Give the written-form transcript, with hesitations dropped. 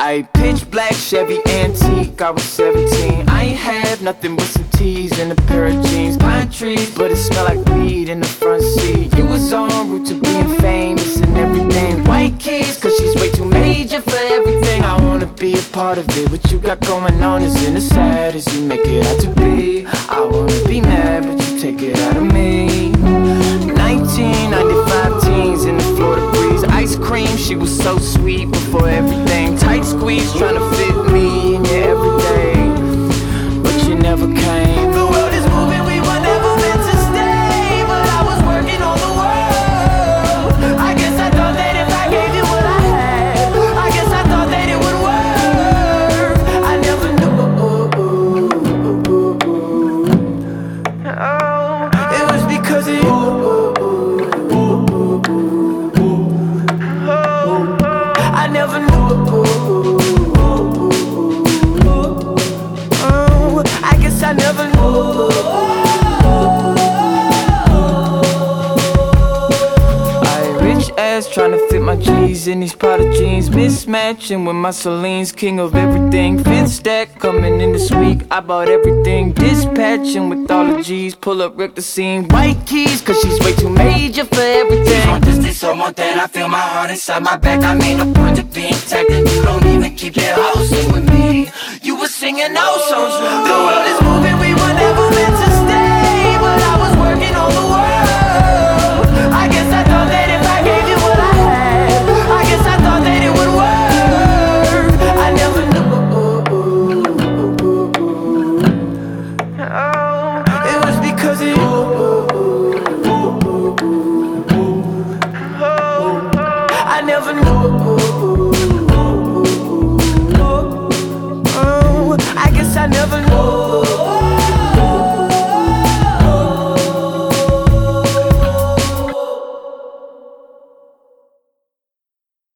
I pitch black Chevy antique, I was 17. I ain't have nothing but some tees and a pair of jeans. Pine trees, but it smelled like weed in the front seat. You was en route to being famous and everything. White keys, cause she's way too major for everything. I wanna be a part of it. What you got going on isn't as sad as you make it out to be. I wanna be mad, but you take it out of me. 1995 teens in the Florida breeze. Ice cream, she was so sweet before everything. Tight squeeze, trying to fit me in your everyday, but you never came. The world is moving, we were never meant to stay, but I was working on the world. I guess I thought that if I gave you what I had, I guess I thought that it would work. I never knew. Oh, it was because of you. I never knew. I guess I never knew. I rich ass trying to fit my G's in these Prada jeans, mismatching with my Celine's, king of everything. Fifth stack coming in this week, I bought everything. Dispatching with all the G's, pull up, wreck the scene. White keys, cause she's way too major for everything. Want this or want that, I feel my heart inside my back. I made no point of being tagged, and you don't even keep your house in with me. You were singing those songs. The world is moving, we were never meant to stay, but I was working on the world. I guess I thought that if I gave you what I had, I guess I thought that it would work. I never knew. Oh, it was because of you. I never knew.